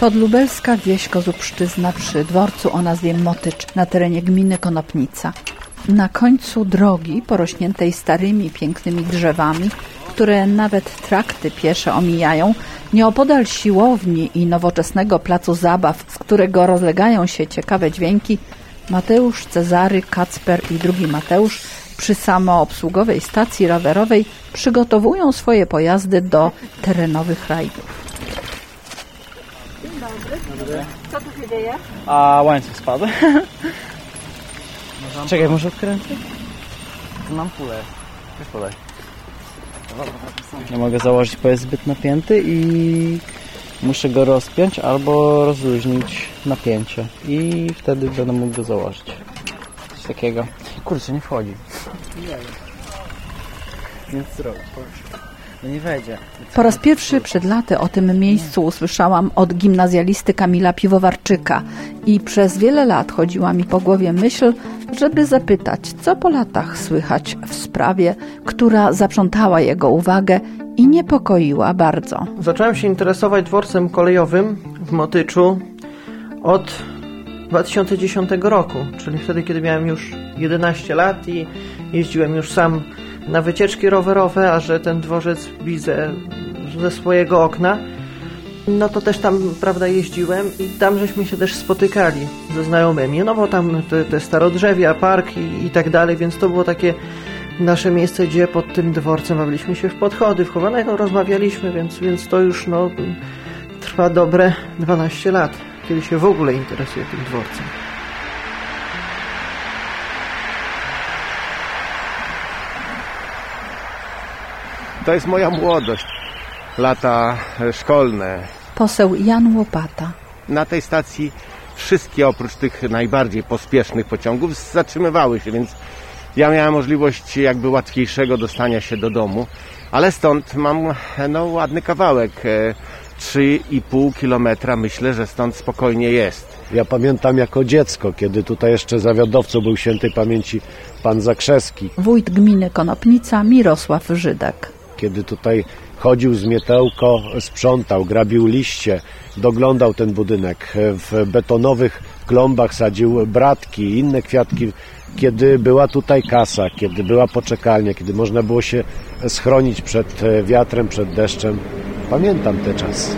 Podlubelska wieś Kozubszczyzna przy dworcu o nazwie Motycz na terenie gminy Konopnica. Na końcu drogi porośniętej starymi, pięknymi drzewami, które nawet trakty piesze omijają, nieopodal siłowni i nowoczesnego placu zabaw, z którego rozlegają się ciekawe dźwięki, Mateusz, Cezary, Kacper i drugi Mateusz przy samoobsługowej stacji rowerowej przygotowują swoje pojazdy do terenowych rajdów. Dzień dobry. Co tu się dzieje? A łańcuch spadł. Czekaj, może odkręcę? Tu mam pulę. Weź podaj. Nie mogę założyć, bo jest zbyt napięty i muszę go rozpiąć albo rozluźnić napięcie i wtedy będę mógł go założyć. Coś takiego. Kurczę, nie wchodzi. Nic zrobić. No nie wejdzie. Po raz pierwszy przed laty o tym miejscu usłyszałam od gimnazjalisty Kamila Piwowarczyka i przez wiele lat chodziła mi po głowie myśl, żeby zapytać, co po latach słychać w sprawie, która zaprzątała jego uwagę i niepokoiła bardzo. Zacząłem się interesować dworcem kolejowym w Motyczu od 2010 roku, czyli wtedy, kiedy miałem już 11 lat i jeździłem już sam na wycieczki rowerowe, a że ten dworzec widzę ze swojego okna, no to też tam, prawda, jeździłem i tam żeśmy się też spotykali ze znajomymi, no bo tam te starodrzewia, park i tak dalej, więc to było takie nasze miejsce, gdzie pod tym dworcem bawiliśmy się w podchody, w chowanek, no, rozmawialiśmy, więc to już trwa dobre 12 lat, kiedy się w ogóle interesuję tym dworcem. To jest moja młodość, lata szkolne. Poseł Jan Łopata. Na tej stacji wszystkie oprócz tych najbardziej pospiesznych pociągów zatrzymywały się, więc ja miałem możliwość jakby łatwiejszego dostania się do domu, ale stąd mam ładny kawałek, 3,5 kilometra, myślę, że stąd spokojnie jest. Ja pamiętam jako dziecko, kiedy tutaj jeszcze zawiadowcą był świętej pamięci pan Zakrzewski. Wójt gminy Konopnica Mirosław Żydek. Kiedy tutaj chodził z mietełko, sprzątał, grabił liście, doglądał ten budynek. W betonowych klombach sadził bratki i inne kwiatki. Kiedy była tutaj kasa, kiedy była poczekalnia, kiedy można było się schronić przed wiatrem, przed deszczem. Pamiętam te czasy.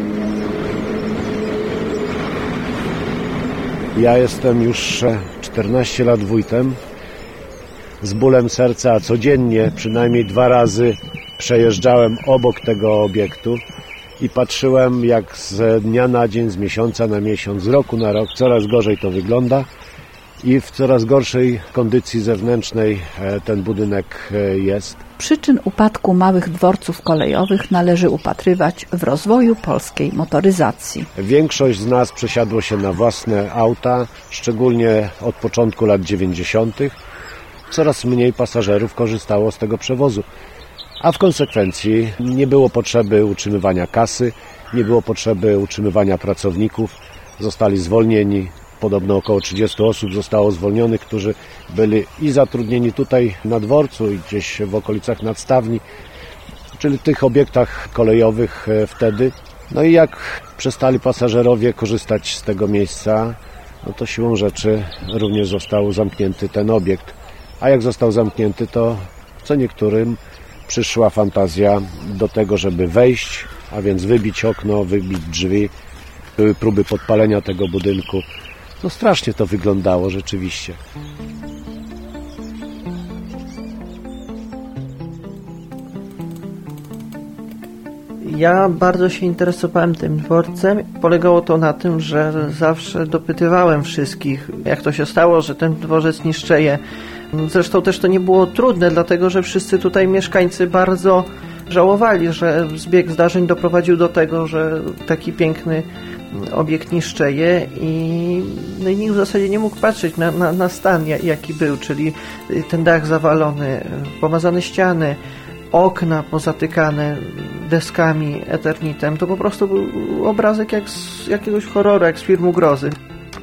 Ja jestem już 14 lat wójtem. Z bólem serca, a codziennie przynajmniej 2 razy przejeżdżałem obok tego obiektu i patrzyłem, jak z dnia na dzień, z miesiąca na miesiąc, z roku na rok coraz gorzej to wygląda i w coraz gorszej kondycji zewnętrznej ten budynek jest. Przyczyn upadku małych dworców kolejowych należy upatrywać w rozwoju polskiej motoryzacji. Większość z nas przesiadło się na własne auta, szczególnie od początku lat 90. Coraz mniej pasażerów korzystało z tego przewozu, a w konsekwencji nie było potrzeby utrzymywania kasy, nie było potrzeby utrzymywania pracowników, zostali zwolnieni. Podobno około 30 osób zostało zwolnionych, którzy byli i zatrudnieni tutaj na dworcu i gdzieś w okolicach nadstawni, czyli w tych obiektach kolejowych wtedy. No i jak przestali pasażerowie korzystać z tego miejsca, no to siłą rzeczy również został zamknięty ten obiekt. A jak został zamknięty, to co niektórym przyszła fantazja do tego, żeby wejść, a więc wybić okno, wybić drzwi. Były próby podpalenia tego budynku. No strasznie to wyglądało rzeczywiście. Ja bardzo się interesowałem tym dworcem. Polegało to na tym, że zawsze dopytywałem wszystkich, jak to się stało, że ten dworzec niszczeje. Zresztą też to nie było trudne, dlatego że wszyscy tutaj mieszkańcy bardzo żałowali, że zbieg zdarzeń doprowadził do tego, że taki piękny obiekt niszczeje i nikt w zasadzie nie mógł patrzeć na stan, jaki był, czyli ten dach zawalony, pomazane ściany, okna pozatykane deskami, eternitem. To po prostu był obrazek jak z jakiegoś horroru, jak z filmu grozy.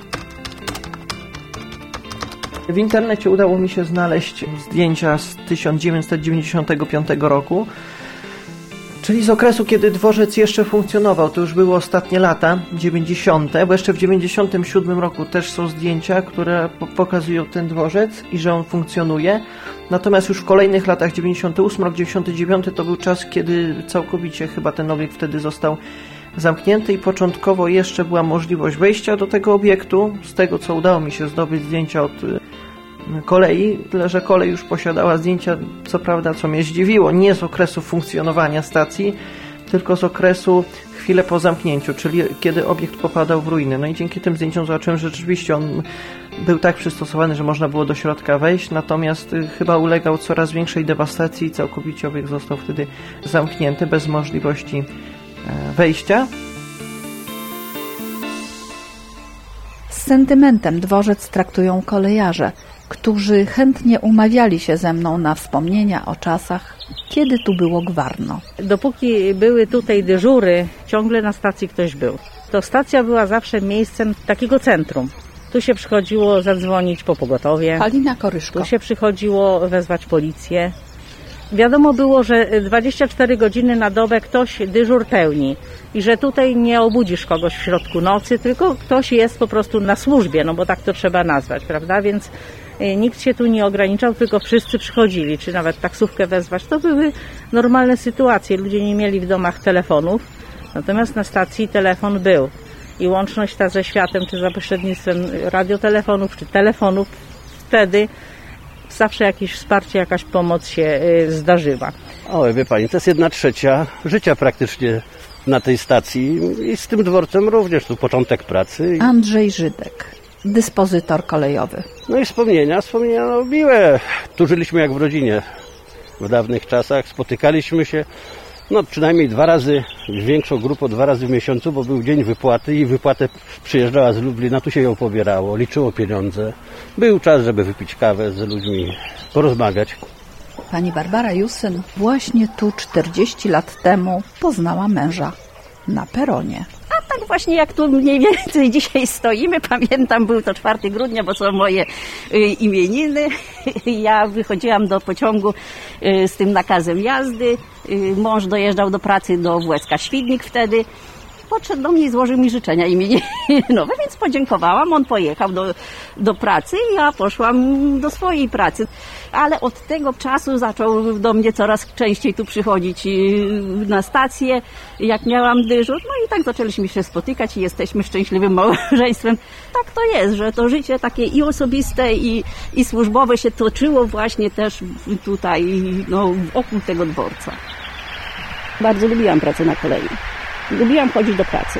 W internecie udało mi się znaleźć zdjęcia z 1995 roku, Czyli z okresu, kiedy dworzec jeszcze funkcjonował, to już były ostatnie lata, 90., bo jeszcze w 97 roku też są zdjęcia, które pokazują ten dworzec i że on funkcjonuje. Natomiast już w kolejnych latach, 98 rok, 99 to był czas, kiedy całkowicie chyba ten obiekt wtedy został zamknięty i początkowo jeszcze była możliwość wejścia do tego obiektu. Z tego, co udało mi się zdobyć zdjęcia od kolei, tyle że kolej już posiadała zdjęcia, co prawda, co mnie zdziwiło, nie z okresu funkcjonowania stacji, tylko z okresu chwilę po zamknięciu, czyli kiedy obiekt popadał w ruiny. No i dzięki tym zdjęciom zobaczyłem, że rzeczywiście on był tak przystosowany, że można było do środka wejść, natomiast chyba ulegał coraz większej dewastacji i całkowicie obiekt został wtedy zamknięty, bez możliwości wejścia. Z sentymentem dworzec traktują kolejarze, którzy chętnie umawiali się ze mną na wspomnienia o czasach, kiedy tu było gwarno. Dopóki były tutaj dyżury, ciągle na stacji ktoś był. To stacja była zawsze miejscem takiego centrum. Tu się przychodziło zadzwonić po pogotowie. Halina Koryszko. Tu się przychodziło wezwać policję. Wiadomo było, że 24 godziny na dobę ktoś dyżur pełni i że tutaj nie obudzisz kogoś w środku nocy, tylko ktoś jest po prostu na służbie, no bo tak to trzeba nazwać, prawda? Więc nikt się tu nie ograniczał, tylko wszyscy przychodzili, czy nawet taksówkę wezwać. To były normalne sytuacje. Ludzie nie mieli w domach telefonów, natomiast na stacji telefon był. I łączność ta ze światem, czy za pośrednictwem radiotelefonów, czy telefonów, wtedy zawsze jakieś wsparcie, jakaś pomoc się zdarzyła. O, wie pani, to jest 1/3 życia praktycznie na tej stacji i z tym dworcem również, tu początek pracy. Andrzej Żydek, dyspozytor kolejowy. No i wspomnienia no, miłe. Tu żyliśmy jak w rodzinie w dawnych czasach, spotykaliśmy się no przynajmniej 2 razy, większą grupą 2 razy w miesiącu, bo był dzień wypłaty i wypłatę przyjeżdżała z Lublina, tu się ją pobierało, liczyło pieniądze. Był czas, żeby wypić kawę z ludźmi, porozmawiać. Pani Barbara Jusyn właśnie tu 40 lat temu poznała męża na peronie. A tak właśnie jak tu mniej więcej dzisiaj stoimy, pamiętam, był to 4 grudnia, bo są moje imieniny. Ja wychodziłam do pociągu z tym nakazem jazdy. Mąż dojeżdżał do pracy do WSK-Świdnik wtedy. Podszedł do mnie i złożył mi życzenia imieninowe, więc podziękowałam. On pojechał do pracy i ja poszłam do swojej pracy. Ale od tego czasu zaczął do mnie coraz częściej tu przychodzić na stację, jak miałam dyżur. No i tak zaczęliśmy się spotykać i jesteśmy szczęśliwym małżeństwem. Tak to jest, że to życie takie i osobiste, i służbowe się toczyło właśnie też tutaj, no, wokół tego dworca. Bardzo lubiłam pracę na kolei. Lubiłam chodzić do pracy.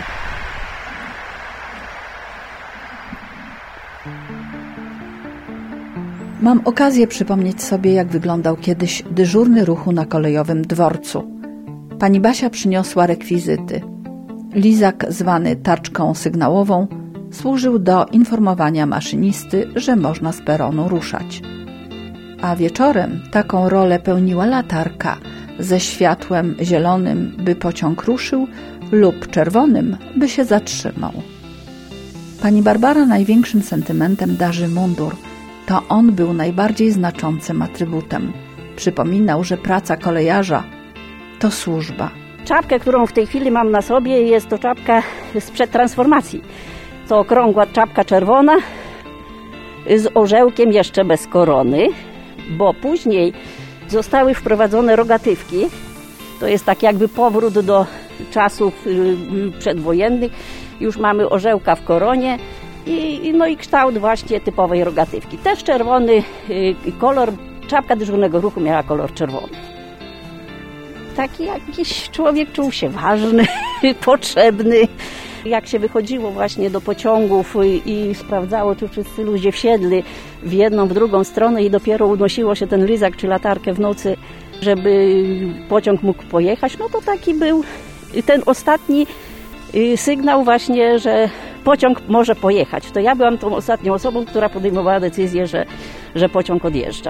Mam okazję przypomnieć sobie, jak wyglądał kiedyś dyżurny ruchu na kolejowym dworcu. Pani Basia przyniosła rekwizyty. Lizak zwany tarczką sygnałową służył do informowania maszynisty, że można z peronu ruszać. A wieczorem taką rolę pełniła latarka ze światłem zielonym, by pociąg ruszył, lub czerwonym, by się zatrzymał. Pani Barbara największym sentymentem darzy mundur. To on był najbardziej znaczącym atrybutem. Przypominał, że praca kolejarza to służba. Czapkę, którą w tej chwili mam na sobie, jest to czapka sprzed transformacji. To okrągła czapka czerwona z orzełkiem jeszcze bez korony, bo później zostały wprowadzone rogatywki. To jest tak jakby powrót do czasów przedwojennych. Już mamy orzełka w koronie i kształt właśnie typowej rogatywki. Też czerwony kolor, czapka dyżurnego ruchu miała kolor czerwony. Taki jakiś człowiek czuł się ważny, potrzebny. Jak się wychodziło właśnie do pociągów i sprawdzało, czy wszyscy ludzie wsiedli w jedną, w drugą stronę i dopiero unosiło się ten lizak czy latarkę w nocy, żeby pociąg mógł pojechać, no to taki był ten ostatni sygnał właśnie, że pociąg może pojechać. To ja byłam tą ostatnią osobą, która podejmowała decyzję, że pociąg odjeżdża.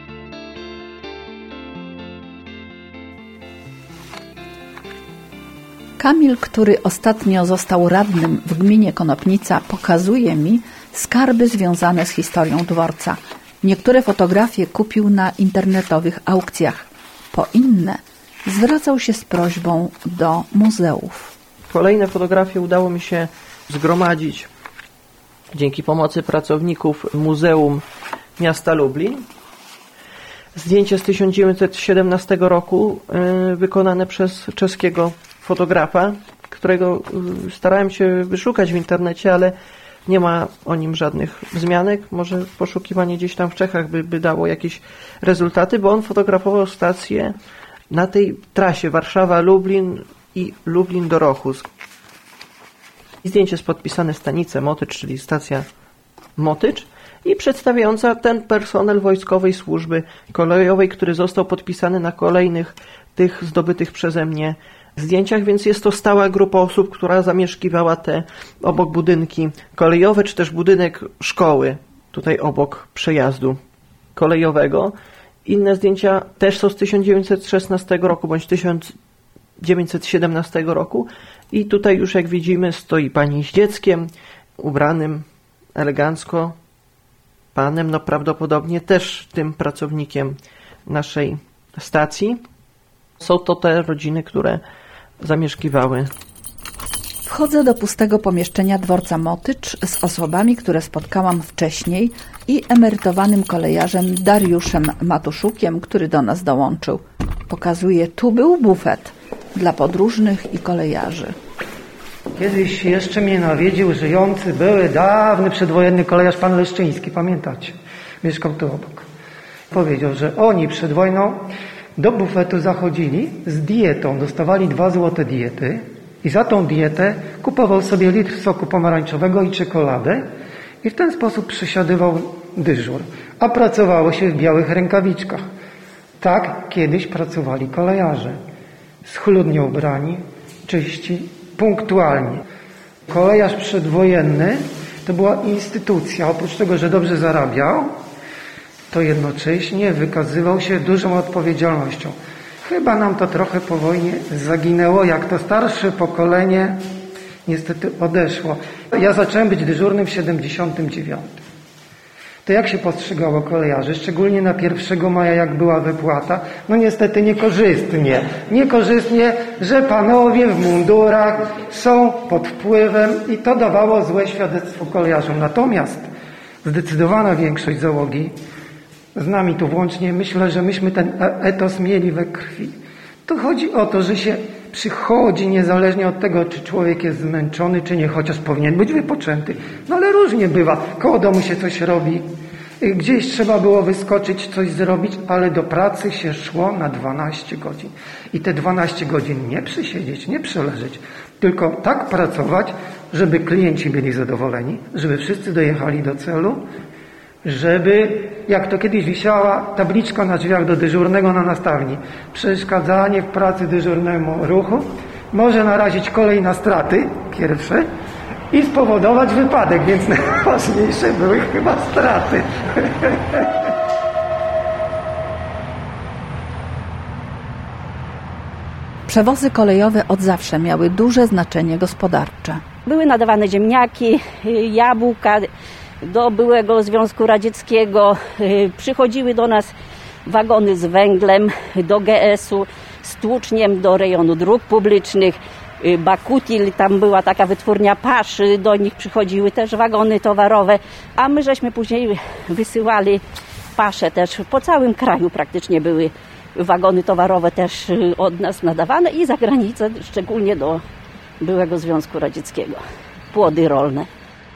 Kamil, który ostatnio został radnym w gminie Konopnica, pokazuje mi skarby związane z historią dworca. Niektóre fotografie kupił na internetowych aukcjach, po inne zwracał się z prośbą do muzeów. Kolejne fotografie udało mi się zgromadzić dzięki pomocy pracowników Muzeum Miasta Lublin. Zdjęcie z 1917 roku wykonane przez czeskiego fotografa, którego starałem się wyszukać w internecie, ale nie ma o nim żadnych wzmianek. Może poszukiwanie gdzieś tam w Czechach by dało jakieś rezultaty, bo on fotografował stację na tej trasie Warszawa-Lublin i Lublin do Rochus. Zdjęcie jest podpisane Stanice Motycz, czyli stacja Motycz, i przedstawiająca ten personel wojskowej służby kolejowej, który został podpisany na kolejnych tych zdobytych przeze mnie zdjęciach, więc jest to stała grupa osób, która zamieszkiwała te obok budynki kolejowe, czy też budynek szkoły, tutaj obok przejazdu kolejowego. Inne zdjęcia też są z 1916 roku, bądź 1917 roku i tutaj już jak widzimy stoi pani z dzieckiem, ubranym elegancko, panem, no prawdopodobnie też tym pracownikiem naszej stacji. Są to te rodziny, które zamieszkiwały. Wchodzę do pustego pomieszczenia dworca Motycz z osobami, które spotkałam wcześniej i emerytowanym kolejarzem Dariuszem Matuszukiem, który do nas dołączył. Pokazuje, tu był bufet dla podróżnych i kolejarzy. Kiedyś jeszcze mnie nawiedził żyjący, były dawny przedwojenny kolejarz pan Leszczyński, pamiętacie? Mieszkał tu obok. Powiedział, że oni przed wojną do bufetu zachodzili z dietą, dostawali 2 złote diety i za tą dietę kupował sobie litr soku pomarańczowego i czekoladę i w ten sposób przysiadywał dyżur, a pracowało się w białych rękawiczkach. Tak kiedyś pracowali kolejarze. Schludnie ubrani, czyści, punktualni. Kolejarz przedwojenny to była instytucja. Oprócz tego, że dobrze zarabiał, to jednocześnie wykazywał się dużą odpowiedzialnością. Chyba nam to trochę po wojnie zaginęło, jak to starsze pokolenie niestety odeszło. Ja zacząłem być dyżurnym w 79. To jak się postrzegało kolejarzy, szczególnie na 1 maja, jak była wypłata? No niestety niekorzystnie. Niekorzystnie, że panowie w mundurach są pod wpływem i to dawało złe świadectwo kolejarzom. Natomiast zdecydowana większość załogi, z nami tu włącznie, myślę, że myśmy ten etos mieli we krwi. To chodzi o to, że się przychodzi niezależnie od tego, czy człowiek jest zmęczony, czy nie, chociaż powinien być wypoczęty. No ale różnie bywa. Koło domu się coś robi, gdzieś trzeba było wyskoczyć, coś zrobić, ale do pracy się szło na 12 godzin. I te 12 godzin nie przysiedzieć, nie przeleżeć, tylko tak pracować, żeby klienci byli zadowoleni, żeby wszyscy dojechali do celu, żeby, jak to kiedyś wisiała tabliczka na drzwiach do dyżurnego na nastawni, przeszkadzanie w pracy dyżurnemu ruchu może narazić kolej na straty, pierwsze, i spowodować wypadek, więc najważniejsze były chyba straty. Przewozy kolejowe od zawsze miały duże znaczenie gospodarcze. Były nadawane ziemniaki, jabłka do byłego Związku Radzieckiego. Przychodziły do nas wagony z węglem do GS-u, z tłuczniem do rejonu dróg publicznych. Bakutil, tam była taka wytwórnia paszy, do nich przychodziły też wagony towarowe, a my żeśmy później wysyłali pasze też. Po całym kraju praktycznie były wagony towarowe też od nas nadawane i za granicę, szczególnie do byłego Związku Radzieckiego. Płody rolne.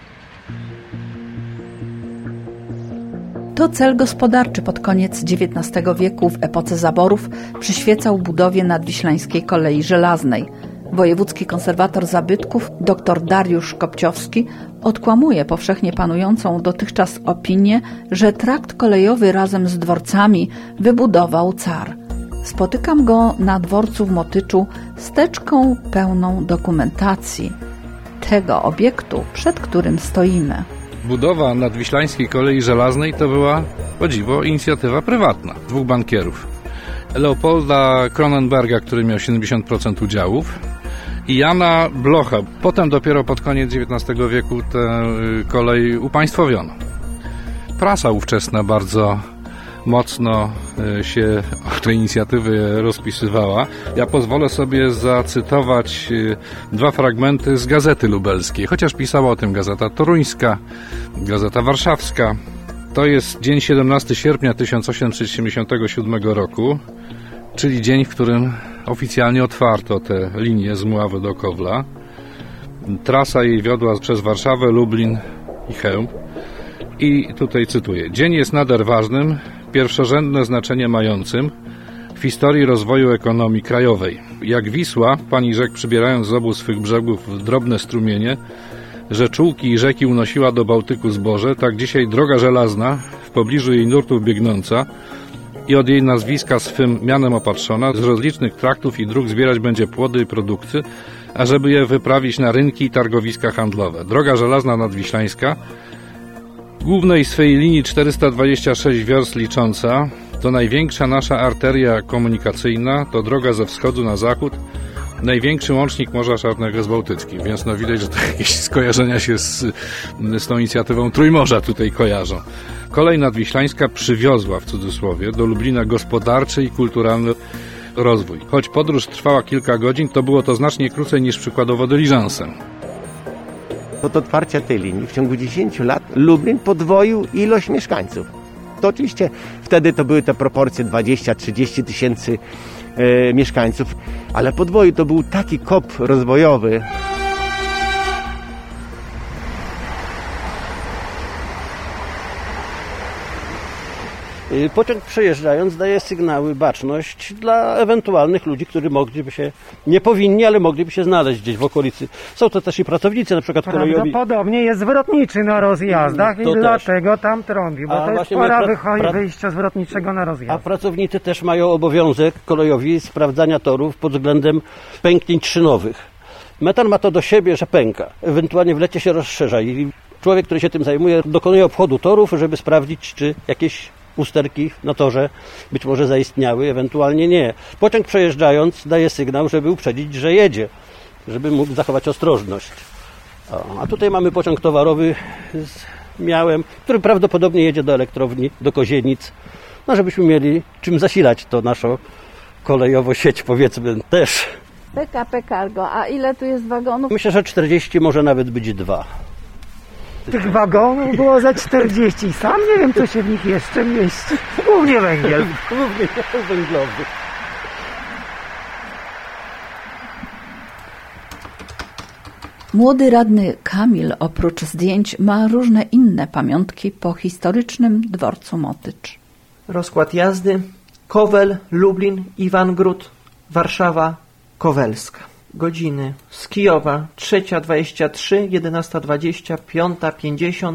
To cel gospodarczy pod koniec XIX wieku w epoce zaborów przyświecał budowie nadwiślańskiej kolei żelaznej. Wojewódzki konserwator zabytków dr Dariusz Kopciowski odkłamuje powszechnie panującą dotychczas opinię, że trakt kolejowy razem z dworcami wybudował car. Spotykam go na dworcu w Motyczu z teczką pełną dokumentacji tego obiektu, przed którym stoimy. Budowa nadwiślańskiej kolei żelaznej to była, o dziwo, inicjatywa prywatna 2 bankierów. Leopolda Kronenberga, który miał 70% udziałów, i Jana Blocha. Potem dopiero pod koniec XIX wieku tę kolej upaństwowiono. Prasa ówczesna bardzo mocno się o tej inicjatywie rozpisywała. Ja pozwolę sobie zacytować 2 fragmenty z Gazety Lubelskiej, chociaż pisała o tym Gazeta Toruńska, Gazeta Warszawska. To jest dzień 17 sierpnia 1877 roku, czyli dzień, w którym oficjalnie otwarto tę linię z Mławy do Kowla. Trasa jej wiodła przez Warszawę, Lublin i Chełm. I tutaj cytuję. Dzień jest nader ważnym, pierwszorzędne znaczenie mającym w historii rozwoju ekonomii krajowej. Jak Wisła, pani rzek przybierając z obu swych brzegów drobne strumienie, rzeczułki i rzeki unosiła do Bałtyku zboże, tak dzisiaj droga żelazna, w pobliżu jej nurtów biegnąca i od jej nazwiska swym mianem opatrzona, z rozlicznych traktów i dróg zbierać będzie płody i produkty, ażeby je wyprawić na rynki i targowiska handlowe. Droga żelazna nadwiślańska, głównej swej linii 426 wiorst licząca, to największa nasza arteria komunikacyjna, to droga ze wschodu na zachód, największy łącznik Morza Czarnego z Bałtyckim, więc no widać, że to jakieś skojarzenia się z tą inicjatywą Trójmorza tutaj kojarzą. Kolej nadwiślańska przywiozła, w cudzysłowie, do Lublina gospodarczy i kulturalny rozwój. Choć podróż trwała kilka godzin, to było to znacznie krócej niż przykładowo dyliżansem. Od otwarcia tej linii w ciągu 10 lat Lublin podwoił ilość mieszkańców. To oczywiście wtedy to były te proporcje 20-30 tysięcy mieszkańców, ale podwoił, to był taki kop rozwojowy. Pociąg przejeżdżając daje sygnały, baczność dla ewentualnych ludzi, którzy mogliby się, nie powinni, ale mogliby się znaleźć gdzieś w okolicy. Są to też i pracownicy, na przykład kolejowi. Prawdopodobnie jest zwrotniczy na rozjazdach To i też. dlatego tam trąbi, bo A to jest właśnie pora wyjścia zwrotniczego na rozjazd. A pracownicy też mają obowiązek kolejowi sprawdzania torów pod względem pęknięć szynowych. Metan ma to do siebie, że pęka. Ewentualnie w lecie się rozszerza i człowiek, który się tym zajmuje, dokonuje obchodu torów, żeby sprawdzić, czy jakieś usterki na torze być może zaistniały, ewentualnie nie. Pociąg przejeżdżając daje sygnał, żeby uprzedzić, że jedzie, żeby mógł zachować ostrożność. A tutaj mamy pociąg towarowy z miałem, który prawdopodobnie jedzie do elektrowni, do Kozienic, no żebyśmy mieli czym zasilać to naszą kolejową sieć, powiedzmy, też. PKP Cargo, a ile tu jest wagonów? Myślę, że 40, może nawet być 2. Tych wagonów było za 40. Sam nie wiem, co się w nich jeszcze mieści. Głównie węgiel. Głównie węglowy. Młody radny Kamil oprócz zdjęć ma różne inne pamiątki po historycznym dworcu Motycz. Rozkład jazdy: Kowel, Lublin, Iwangród, Warszawa, Kowelska. Godziny: z Kijowa 3:23, 11:20, 5:50,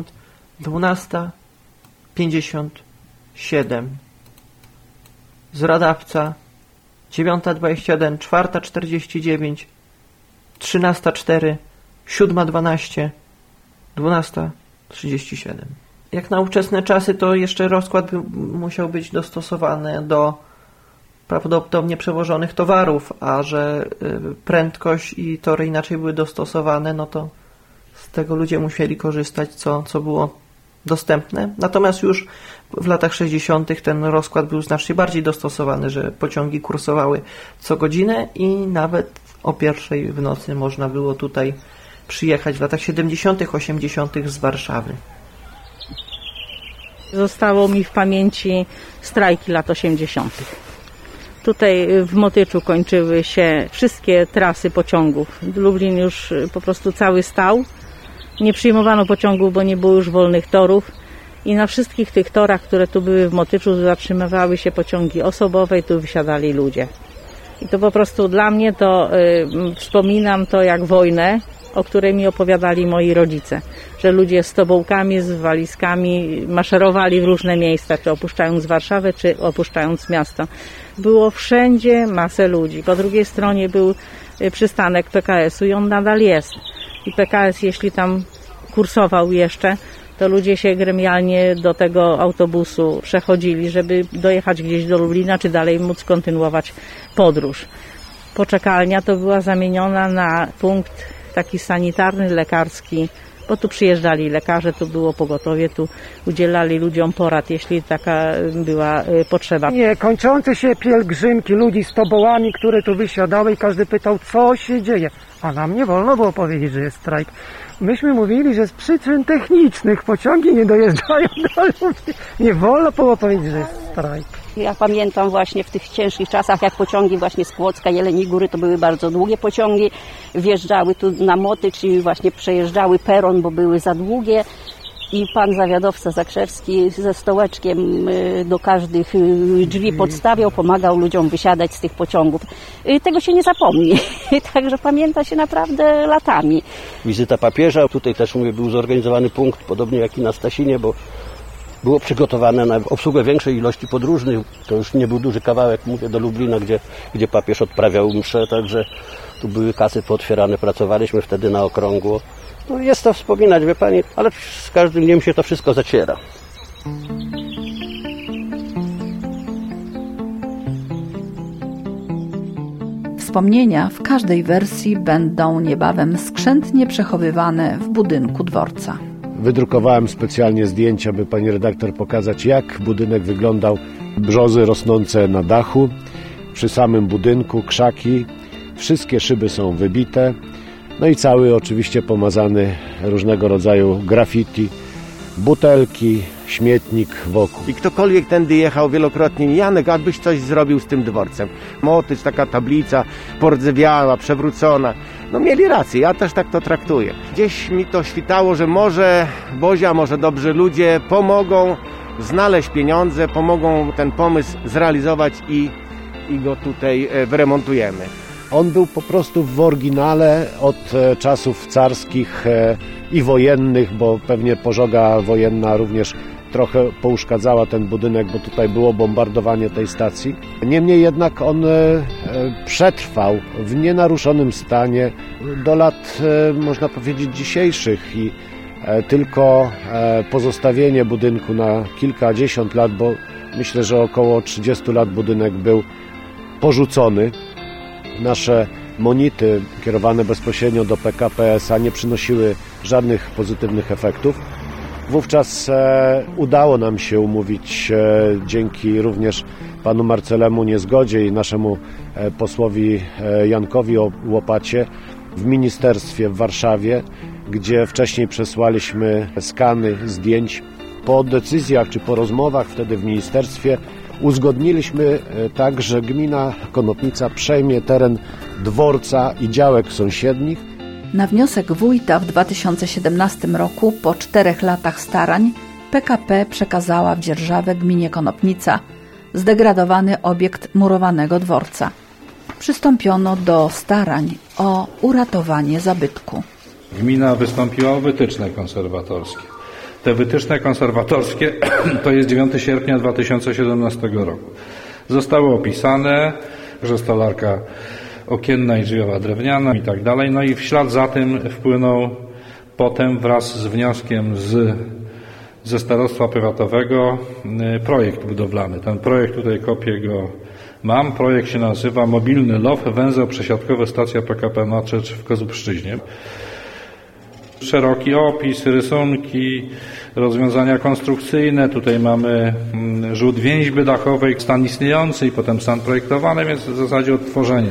12:57. Z Radawca 9:21, 4:49, 13:04, 7:12, 12:37. Jak na ówczesne czasy, to jeszcze rozkład musiał być dostosowany do prawdopodobnie przewożonych towarów, a że prędkość i tory inaczej były dostosowane, no to z tego ludzie musieli korzystać, co było dostępne. Natomiast już w latach 60. ten rozkład był znacznie bardziej dostosowany, że pociągi kursowały co godzinę i nawet o 1:00 w nocy można było tutaj przyjechać w latach 70., 80. z Warszawy. Zostało mi w pamięci strajki lat 80. Tutaj w Motyczu kończyły się wszystkie trasy pociągów. Lublin już po prostu cały stał. Nie przyjmowano pociągów, bo nie było już wolnych torów. I na wszystkich tych torach, które tu były w Motyczu, zatrzymywały się pociągi osobowe i tu wysiadali ludzie. I to po prostu dla mnie to wspominam to jak wojnę, o której mi opowiadali moi rodzice. Że ludzie z tobołkami, z walizkami maszerowali w różne miejsca, czy opuszczając Warszawę, czy opuszczając miasto. Było wszędzie masę ludzi. Po drugiej stronie był przystanek PKS-u i on nadal jest. I PKS, jeśli tam kursował jeszcze, to ludzie się gremialnie do tego autobusu przechodzili, żeby dojechać gdzieś do Lublina, czy dalej móc kontynuować podróż. Poczekalnia to była zamieniona na punkt taki sanitarny, lekarski bo tu przyjeżdżali lekarze, tu było pogotowie, tu udzielali ludziom porad, jeśli taka była potrzeba. Nie, kończące się pielgrzymki ludzi z tobołami, które tu wysiadały i każdy pytał, co się dzieje. A nam nie wolno było powiedzieć, że jest strajk. Myśmy mówili, że z przyczyn technicznych pociągi nie dojeżdżają do ludzi. Nie wolno było powiedzieć, że jest strajk. Ja pamiętam właśnie w tych ciężkich czasach, jak pociągi właśnie z Kłodzka, Jeleniej Góry, to były bardzo długie pociągi, wjeżdżały tu na Motycz i właśnie przejeżdżały peron, bo były za długie. I pan zawiadowca Zakrzewski ze stołeczkiem do każdych drzwi podstawiał, pomagał ludziom wysiadać z tych pociągów. Tego się nie zapomni, także pamięta się naprawdę latami. Wizyta papieża, tutaj też był zorganizowany punkt, podobnie jak i na Stasinie, bo było przygotowane na obsługę większej ilości podróżnych. To już nie był duży kawałek, mówię, do Lublina, gdzie papież odprawiał mszę, także tu były kasy pootwierane, pracowaliśmy wtedy na okrągło. No jest to wspominać, wie pani, ale z każdym dniem się to wszystko zaciera. Wspomnienia w każdej wersji będą niebawem skrzętnie przechowywane w budynku dworca. Wydrukowałem specjalnie zdjęcia, by pani redaktor pokazać, jak budynek wyglądał. Brzozy rosnące na dachu, przy samym budynku, krzaki. Wszystkie szyby są wybite. No i cały oczywiście pomazany różnego rodzaju graffiti, butelki, śmietnik wokół. I ktokolwiek tędy jechał wielokrotnie, Janek, abyś coś zrobił z tym dworcem. Motycz, taka tablica pordzewiała, przewrócona. No mieli rację, ja też tak to traktuję. Gdzieś mi to świtało, że może Bozia, może dobrzy ludzie pomogą znaleźć pieniądze, pomogą ten pomysł zrealizować i go tutaj wyremontujemy. On był po prostu w oryginale od czasów carskich i wojennych, bo pewnie pożoga wojenna również trochę pouszkadzała ten budynek, bo tutaj było bombardowanie tej stacji. Niemniej jednak on przetrwał w nienaruszonym stanie do lat, można powiedzieć, dzisiejszych i tylko pozostawienie budynku na kilkadziesiąt lat, bo myślę, że około 30 lat budynek był porzucony. Nasze monity kierowane bezpośrednio do PKP SA nie przynosiły żadnych pozytywnych efektów. Wówczas udało nam się umówić dzięki również panu Marcelemu Niezgodzie i naszemu posłowi Jankowi Łopacie w ministerstwie w Warszawie, gdzie wcześniej przesłaliśmy skany zdjęć. Po decyzjach czy po rozmowach wtedy w ministerstwie uzgodniliśmy tak, że gmina Konopnica przejmie teren dworca i działek sąsiednich. Na wniosek wójta w 2017 roku, po 4 latach starań, PKP przekazała w dzierżawę gminie Konopnica zdegradowany obiekt murowanego dworca. Przystąpiono do starań o uratowanie zabytku. Gmina wystąpiła o wytyczne konserwatorskie. Te wytyczne konserwatorskie to jest 9 sierpnia 2017 roku. Zostały opisane, że stolarka okienna i drzwiowa drewniana i tak dalej. No i w ślad za tym wpłynął potem wraz z wnioskiem ze starostwa powiatowego projekt budowlany. Ten projekt, tutaj kopię go mam. Projekt się nazywa Mobilny LOW, węzeł przesiadkowy stacja PKP Motycz w Kozubszczyźnie. Szeroki opis, rysunki, rozwiązania konstrukcyjne. Tutaj mamy rzut więźby dachowej, stan istniejący i potem stan projektowany, więc w zasadzie odtworzenie.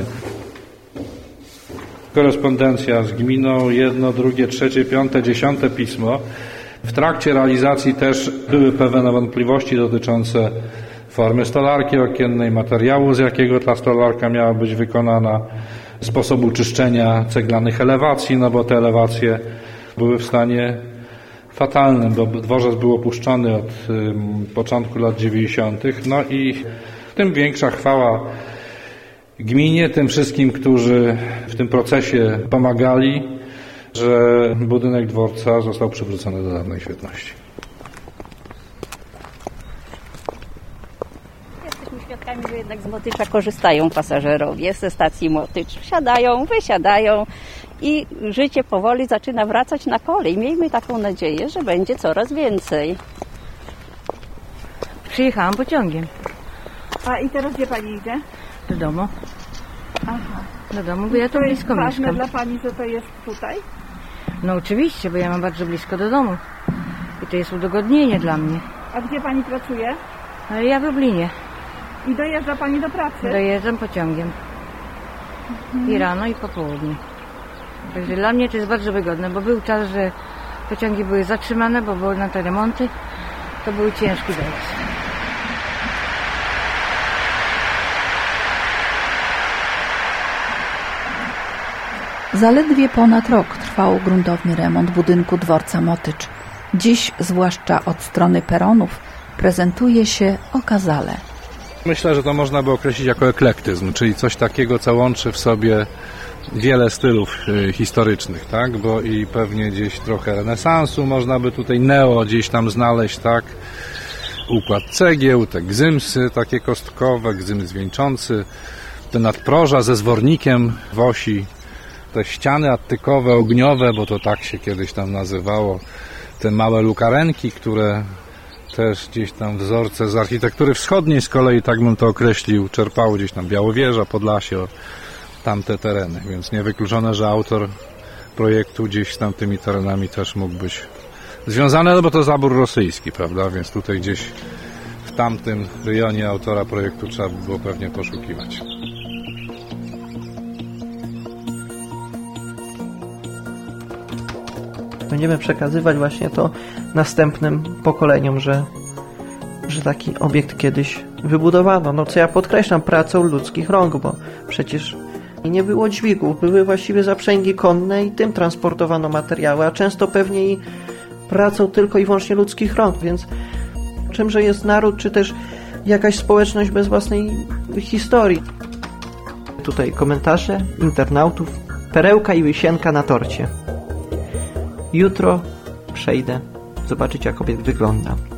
Korespondencja z gminą, 1, 2, 3, 5, 10 pismo. W trakcie realizacji też były pewne wątpliwości dotyczące formy stolarki okiennej, materiału, z jakiego ta stolarka miała być wykonana, sposobu czyszczenia ceglanych elewacji, no bo te elewacje były w stanie fatalnym, bo dworzec był opuszczony od początku lat 90. No i tym większa chwała gminie, tym wszystkim, którzy w tym procesie pomagali, że budynek dworca został przywrócony do dawnej świetności. Jesteśmy świadkami, że jednak z Motycza korzystają pasażerowie ze stacji Motycz. Wsiadają, wysiadają i życie powoli zaczyna wracać na kolej. Miejmy taką nadzieję, że będzie coraz więcej. Przyjechałam pociągiem. A i teraz gdzie pani idzie? Do domu. Aha. Do domu, bo ja tu blisko mieszkam. mieszkam. Dla pani, że to jest tutaj? No oczywiście, bo ja mam bardzo blisko do domu. I to jest udogodnienie dla mnie. A gdzie pani pracuje? Ale ja w Lublinie. I dojeżdża pani do pracy? Dojeżdżam pociągiem. I rano, i po południu. Także dla mnie to jest bardzo wygodne, bo był czas, że pociągi były zatrzymane, bo były na te remonty. To był ciężki dojazd. Zaledwie ponad rok trwał gruntowny remont budynku dworca Motycz. Dziś, zwłaszcza od strony peronów, prezentuje się okazale. Myślę, że to można by określić jako eklektyzm, czyli coś takiego, co łączy w sobie wiele stylów historycznych, tak? Bo i pewnie gdzieś trochę renesansu można by tutaj neo gdzieś tam znaleźć, tak? Układ cegieł, te gzymsy takie kostkowe, gzyms wieńczący, te nadproża ze zwornikiem w osi, te ściany attykowe, ogniowe, bo to tak się kiedyś tam nazywało, te małe lukarenki, które też gdzieś tam wzorce z architektury wschodniej z kolei, tak bym to określił, czerpało gdzieś tam Białowieża, Podlasie, tamte tereny, więc niewykluczone, że autor projektu gdzieś z tamtymi terenami też mógł być związany, no bo to zabór rosyjski, prawda, więc tutaj gdzieś w tamtym rejonie autora projektu trzeba by było pewnie poszukiwać. Będziemy przekazywać właśnie to następnym pokoleniom, że taki obiekt kiedyś wybudowano. No co ja podkreślam, pracą ludzkich rąk, bo przecież nie było dźwigów, były właściwie zaprzęgi konne i tym transportowano materiały, a często pewnie i pracą tylko i wyłącznie ludzkich rąk, więc czymże jest naród, czy też jakaś społeczność bez własnej historii. Tutaj komentarze internautów. Perełka i Łysienka na torcie. Jutro przejdę zobaczyć, jak obiekt wygląda.